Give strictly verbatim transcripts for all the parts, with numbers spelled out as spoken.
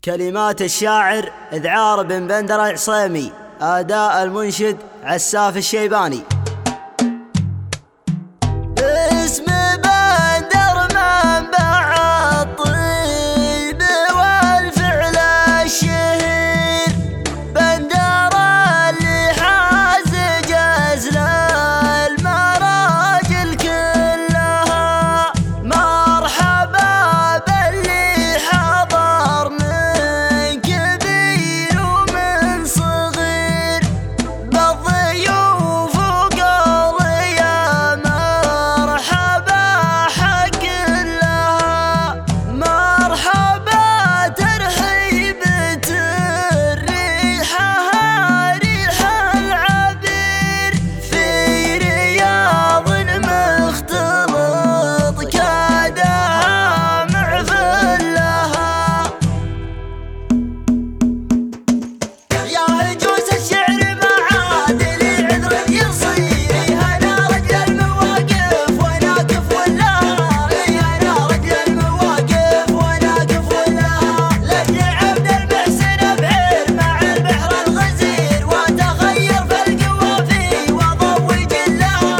كلمات الشاعر إذعار بن بندر العصيمي، أداء المنشد عساف الشيباني. اسم بندر منبع الطيب والفعل الشهير، بندر اللي حاز جزل المراجل كلها. مرحبا باللي حضر من كبير ومن صغير، بالضيوف وقول يا مرحبا حق لها. مرحبا ترحيبة ريحها ريح العبير، في رياض مختلط كادها معفل لها. يا هجوس الشعر معادل عذر يصير، هنا رجل المواقف وناقف ولها. هنا رجل المواقف وناقف ولها. لابن عبد المحسن بعير مع البحر الغزير، وتخير في القوافي وضوج لها.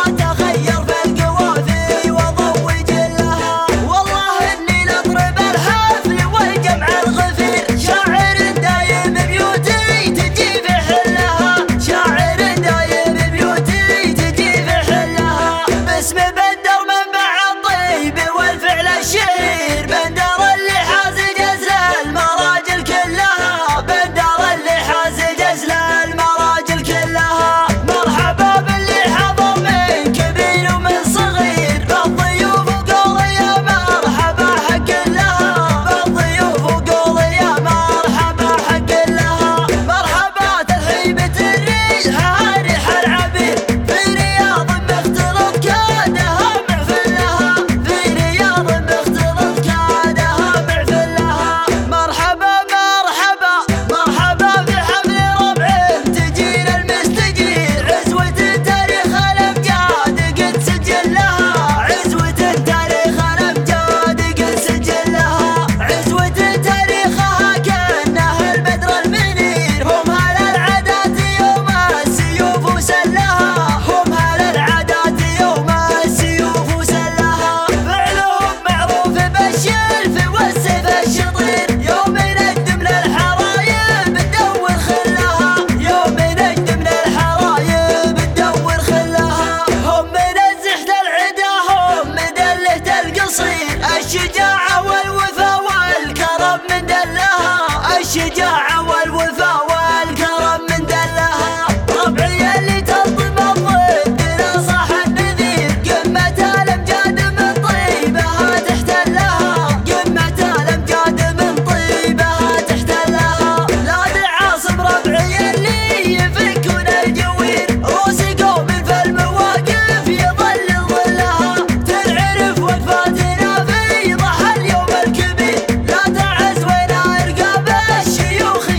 وتخير في القوافي وضوج لها. والله اني نضرب الحفل والجمع الغفير، شاعر دايم بيوتي تجي في حلها. شاعر دايم بيوتي تجي في حلها. باسم بندر منبع الطيب والفعل الشهير، بندر اللي حاز جزل المراجل كلها. بندر اللي حاز جزل المراجل كلها. مرحبا باللي حضر من كبير ومن صغير، بالضيوف وقول يا مرحبا حق لها. بالضيوف وقول يا مرحبا حق لها. مرحبا ترحيبة الريحة ريح العبير، في رياض مختلط كادها معفل لها. في رياض مختلط كادها معفل لها. مرحبا مرحبا مرحبا بحفل ربع تجينا المستجير، عزوة تاريخ الأمجاد قد سجل لها. عزوة تاريخ الأمجاد قد سجل لها. عزوة تاريخها كأنها البدر المنير، هم هل العادات يوم السيوف وسلها. هم هل العادات يوم السيوف وسلها. فعلهم معروف بالشلف والسيف الشطير، يوم نقدم للحرايب ندور خلها. يوم نقدم للحرايب ندور خلها. هم من الزحت العدا هم مدلة القصير، الشجاعة والوفا والكرم من دلها. الشجاعة والوفا والكرم من دلها. ربعي اللي تنظم الضد نصح النذير، قمة الأمجاد من طيبها تحتلها. قمة الأمجاد من طيبها تحتلها. لا عاصم ربعي اللي يفكون الجوير، روس قوم في المواقف يظل ظلها. تنعرف وقفاتنا في ضحى اليوم الكبير، لا تعز وين ارقاب الشيوخ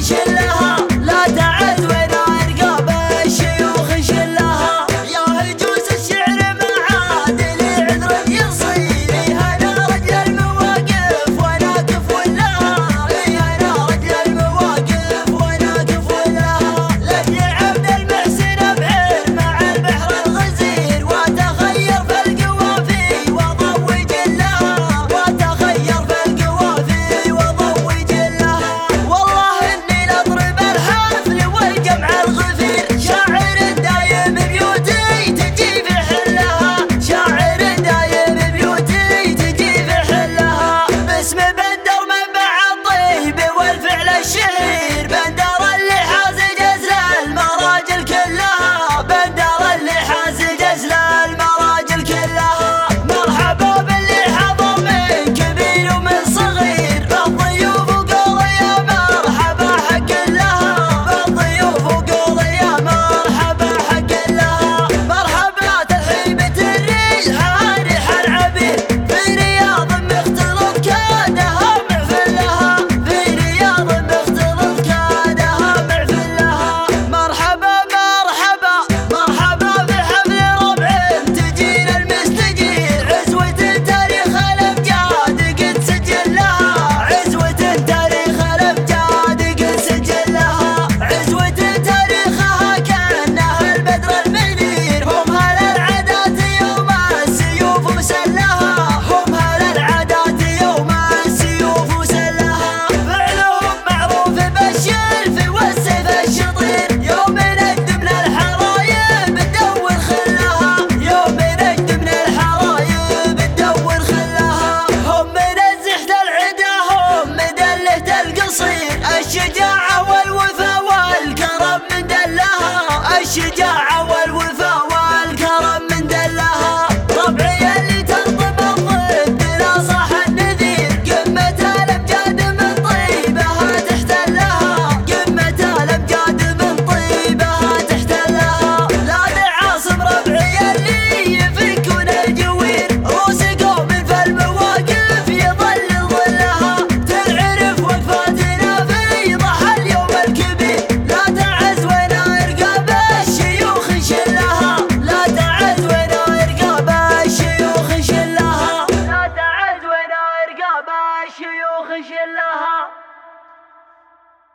خش لها